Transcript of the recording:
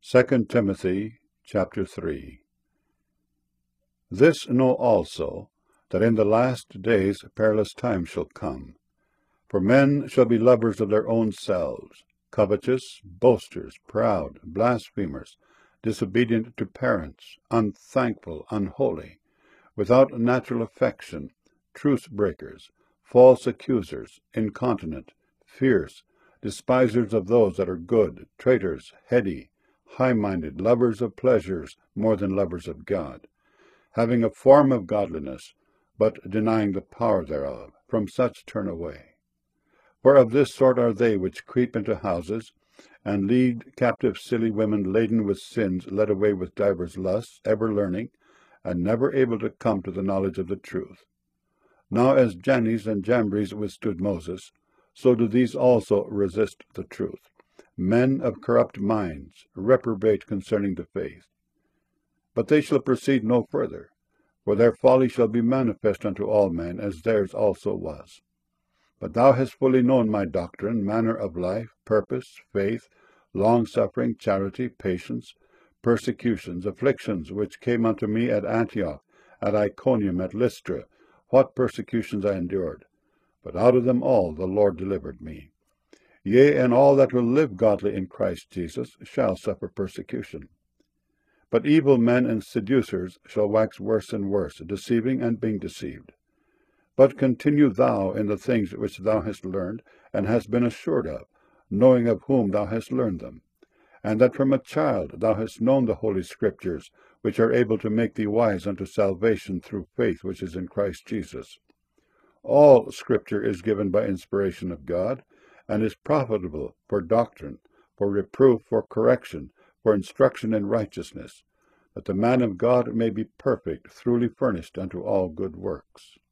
2 Timothy chapter 3. This know also, that in the last days perilous times shall come. For men shall be lovers of their own selves, covetous, boasters, proud, blasphemers, disobedient to parents, unthankful, unholy, without natural affection, truce-breakers, false accusers, incontinent, fierce, despisers of those that are good, traitors, heady, high-minded, lovers of pleasures more than lovers of God, having a form of godliness, but denying the power thereof. From such turn away. For of this sort are they which creep into houses, and lead captive silly women laden with sins, led away with divers lusts, ever learning, and never able to come to the knowledge of the truth. Now as Jannes and Jambres withstood Moses, so do these also resist the truth. Men of corrupt minds, reprobate concerning the faith. But they shall proceed no further, for their folly shall be manifest unto all men, as theirs also was. But thou hast fully known my doctrine, manner of life, purpose, faith, long-suffering, charity, patience, persecutions, afflictions, which came unto me at Antioch, at Iconium, at Lystra, what persecutions I endured. But out of them all the Lord delivered me. Yea, and all that will live godly in Christ Jesus shall suffer persecution. But evil men and seducers shall wax worse and worse, deceiving and being deceived. But continue thou in the things which thou hast learned, and hast been assured of, knowing of whom thou hast learned them, and that from a child thou hast known the Holy Scriptures, which are able to make thee wise unto salvation through faith which is in Christ Jesus. All Scripture is given by inspiration of God, and is profitable for doctrine, for reproof, for correction, for instruction in righteousness, that the man of God may be perfect, truly furnished unto all good works.